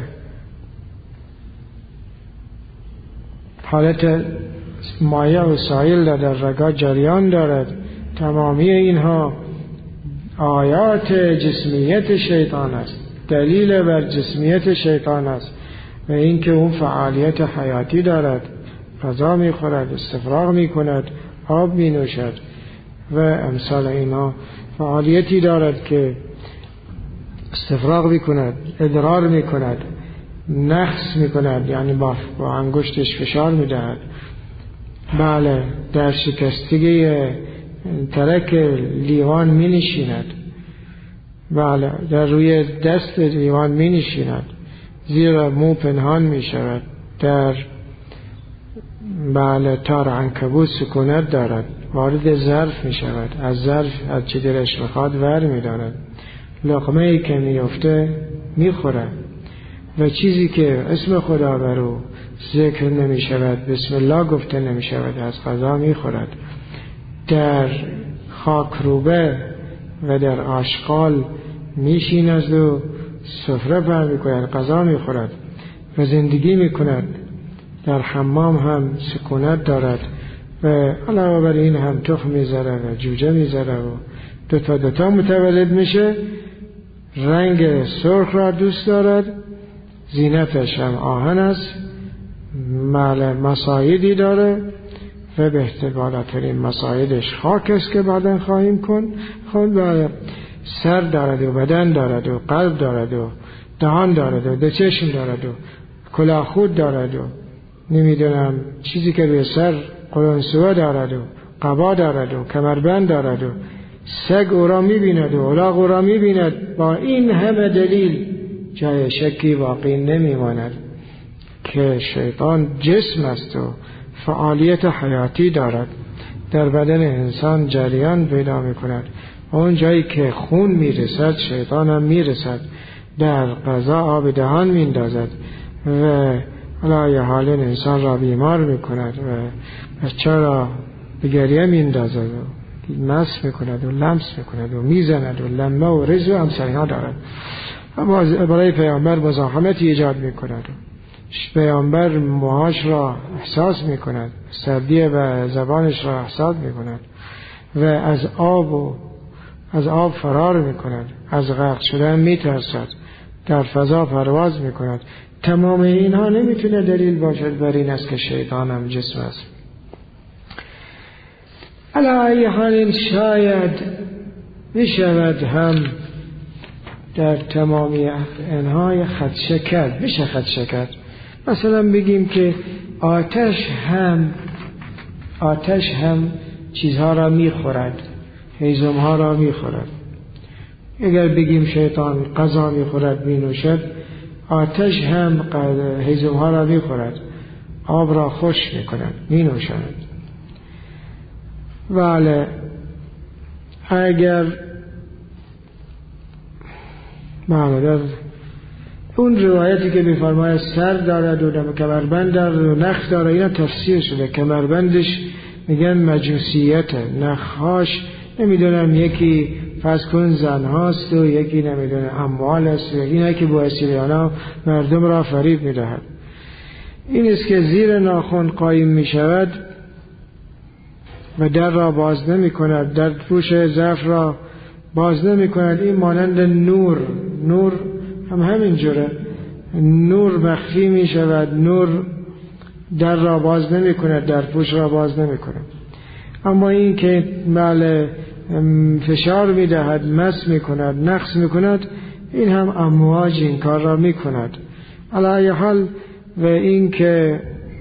حالت مایع و سایل در رگها جریان دارد. تمامی اینها آیات جسمیت شیطان است، دلیل بر جسمیت شیطان است و اینکه اون فعالیت حیاتی دارد، غذا میخورد، استفراغ میکند، آب مینوشد و امثال اینا. فعالیتی دارد که استفراغ میکند، ادرار میکند، نخس میکند، یعنی با, با انگشتش فشار میدهد. بله در شکستگی ترک لیوان می نشیند. بله در روی دست لیوان می نشیند، زیر مو پنهان می شود. در بله تار عنکبوت سکونت دارد، وارد ظرف می شود، از ظرف از چه دلش بخواد ور می دارد. لقمه ای که می افته می خورد و چیزی که اسم خدا برو ذکر نمی شود، بسم الله گفته نمی شود، از غذا می خورد. در خاکروبه و در آشغال میشیند و سفره پر میکند، غذا میخورد و زندگی میکند. در حمام هم سکونت دارد و علاوه بر این هم تخم میذاره و جوجه میذاره و دوتا دوتا متولد میشه. رنگ سرخ را دوست دارد، زینتش هم آهن است، مسایدی داره و بهتر بالاترین مسایدش خاک است که بعداً خواهیم کن. خود سر دارد و بدن دارد و قلب دارد و دهان دارد و دو چشم دارد و کلاه خود دارد و نمیدونم چیزی که روی سر قلنسوه دارد و قبا دارد و کمربند دارد و سگ او را میبیند و الاغ او را میبیند. با این همه دلیل جای شکی باقی نمیماند که شیطان جسم است و فعالیت حیاتی دارد، در بدن انسان جریان پیدا میکند. اون جایی که خون میرسد شیطان هم میرسد، در غذا آب دهان میندازد و علای حال انسان را بیمار میکند و بچه را به گریه میندازد و مس میکند و لمس میکند و میزند و لمه و رز و امثال ها دارد. اما برای پیامبر مزاحمتی ایجاد میکند. پیامبر موهاش را احساس می کند، سردی و زبانش را احساس می کند و از آب و از آب فرار می کند، از غرق شدن می ترسد، در فضا پرواز می کند. تمام اینها نمیتونه دلیل باشد بر این است که شیطان هم جسم است. علی ای حال شاید می شود هم در تمامی انهای خدشه کرد، میشه خدشه کرد. مثلا بگیم که آتش هم آتش هم چیزها را میخورد، هیزمها را میخورد. اگر بگیم شیطان غذا میخورد مینوشد، آتش هم هیزمها را میخورد، آب را خشک میکند مینوشد. ولی اگر معمولا اون روایتی که میفرماید سر دارد و کمربند دارد و نخ دارد، اینا تفسیر شده. کمربندش میگن مجوسیته، نخهاش نمیدونم یکی فرض کن زن هاست و یکی نمیدونه اموال است، اینا که با اسیریانا مردم را فریب میدهد. این است که زیر ناخن قایم میشود و در را باز نمی کند، در پوش ظرف را باز نمی کند. این مانند نور، نور هم همین جوره، نور مخفی می شود، نور در را باز نمی کند، در پوش را باز نمی کند. اما این که بله فشار می دهد، مس می کند، نقص می کند، این هم امواج این کار را می کند. علی ای حال و این که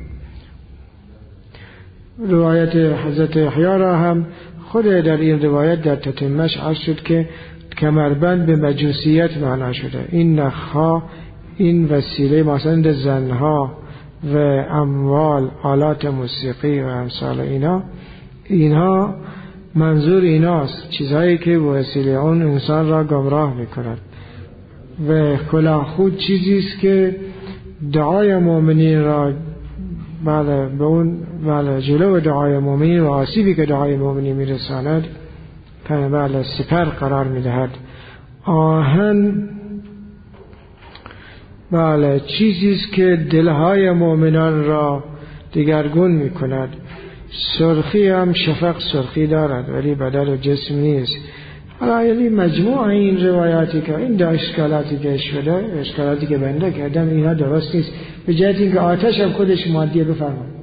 روایت حضرت یحیی را هم خود در این روایت در تتمش عرض شد که کمربند به مجوسیت معنا شده. این نخها، این وسیله مثلا زنها و اموال، آلات موسیقی و امثال اینا، اینها منظور ایناست، چیزهایی که به وسیله اون انسان را گمراه میکند. و کلاهخود چیزی است که دعای مؤمنین را بله به اون بله جلو دعای مؤمنین و آسیبی که دعای مؤمنین میرساند بله سپر قرار میدهد. آهن بله چیزی است که دلهای مؤمنان را دگرگون میکند. سرخی هم شفق سرخی دارد ولی بدل و جسم نیست. حالا یعنی مجموع این روایاتی که این دا اشکالاتی که شده، اشکالاتی که بنده کردم، اینا درست نیست. به جهت اینکه آتش هم خودش مادیه. بفرمایید.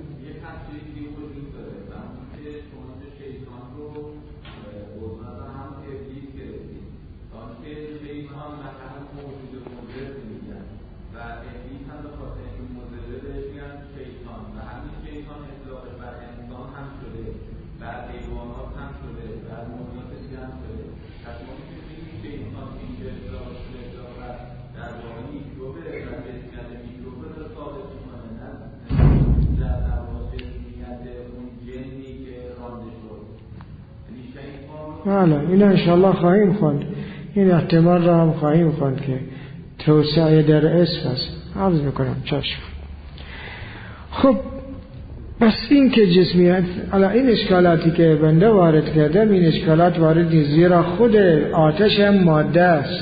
بله این انشاءالله خواهیم خوند، این احتمال را هم خواهیم خوند که توسعه در اسم است. عرض میکنم چشم. خب بس این که جسمیت علا این اشکالاتی که بنده وارد کردم، این اشکالات وارد نیست، زیرا خود آتش هم ماده است.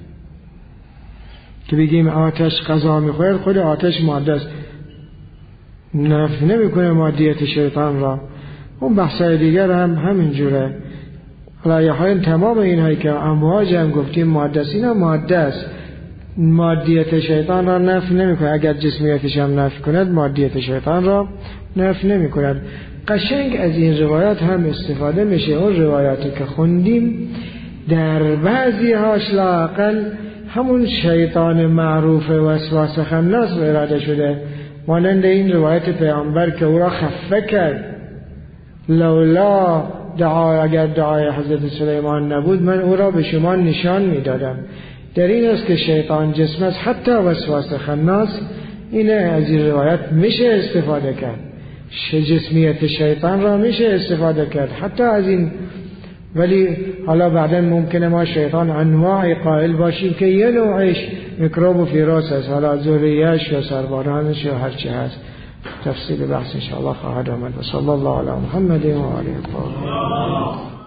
که بگیم آتش غذا میخورد، خود آتش ماده است، نفی نمیکنه مادیت شیطان را. اون بحثای دیگر هم همین جوره. حالا تمام اینهایی که امواج هم گفتیم ماده است، اینا ماده است، مادیت شیطان را نفی نمی کند. اگر جسمیتش هم نفی کند، مادیت شیطان را نفی نمی کند. قشنگ از این روایات هم استفاده میشه. اون روایاتی که خوندیم در بعضی هاش لااقل همون شیطان معروف وسواس خناس اراده شده، مانند این روایت پیامبر که او را خفه کرد. لولا دعا، اگر دعای حضرت سلیمان نبود من او را به شما نشان میدادم. در این است که شیطان جسم است، حتی وسواس خناس. اینه از این روایت میشه استفاده کرد، جسمیت شیطان را میشه استفاده کرد حتی از این. ولی حالا بعدا ممکنه ما شیطان انواع قائل باشیم که یه نوعش میکروب و ویروس است، حالا ذریه‌اش یا سربارانش یا هر چه هست. تفصیل بحث انشاءالله خواهد آمد. و صلی الله علی محمد و آله الطاهرین.